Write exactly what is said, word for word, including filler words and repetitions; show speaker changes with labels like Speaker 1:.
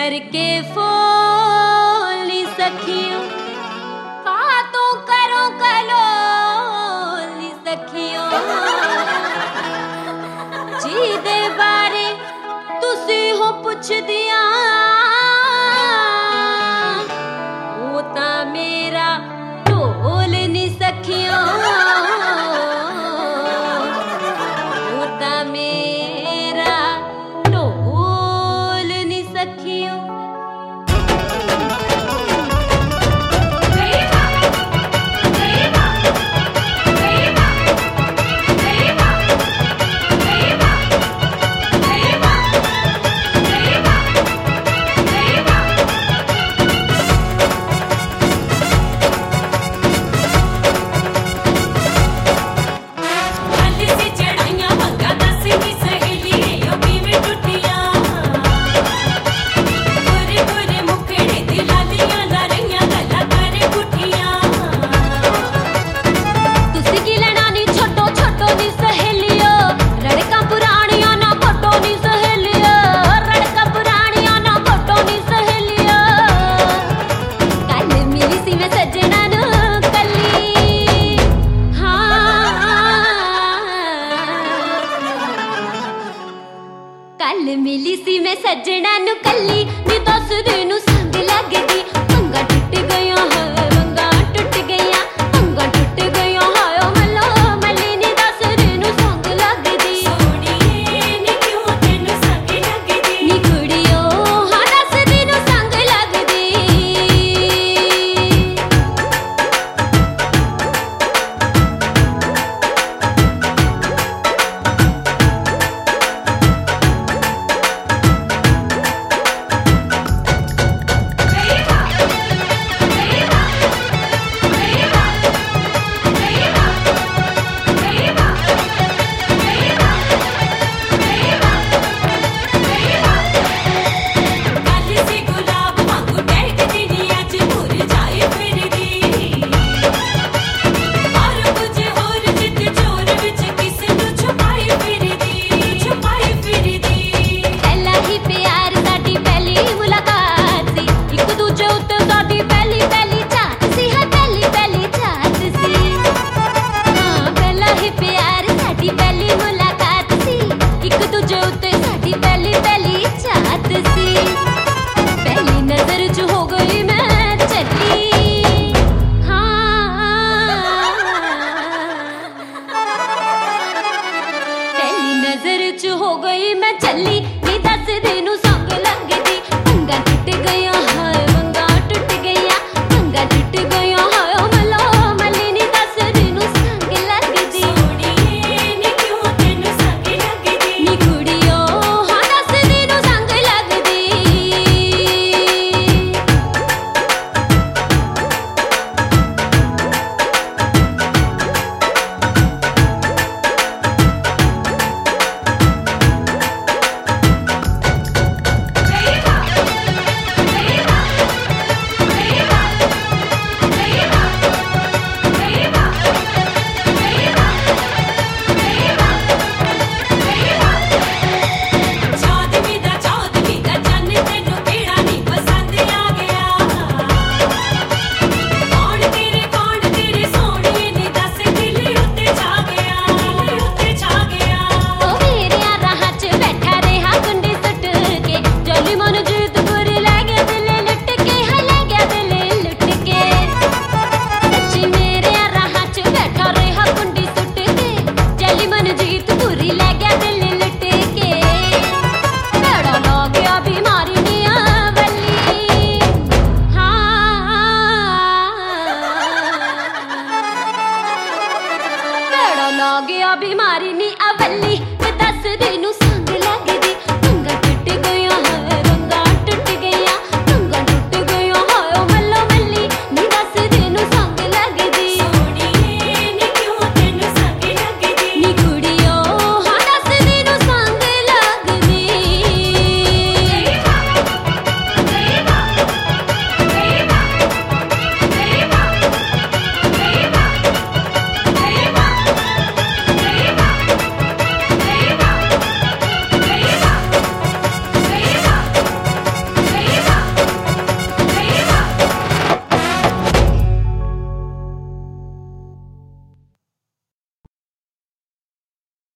Speaker 1: करके फोन नी सखियो बातों करो कलो नी सखियो जी दे बारे तुसी हो पुछ दिया वो ता मेरा ढोल नी सखियो वो ता मेरा ढोल नी सखियो। कल मिली सी मैं सजना नु कली नी दस दिन संग लगदी पंगा टूट गया है पंगा टूट गया पंगा टूट गया है मलो मली नी दस दिन संग लगदी सोनिए नी क्यों तेनु संग लगदी नी कुड़ियो हां दस दिन संग लगदी। हो गई मैं चली नी दस दिन संग लगदी पंगा टूट गया है पंगा टूट गया पंगा टूट गया है मलो मली नी दस दिन संग लगदी सोनिए नी क्यों तेनु संग लगदी नी कुड़ियो हां दस दिन संग लगदी। गया बीमारी नी अवली दस दिन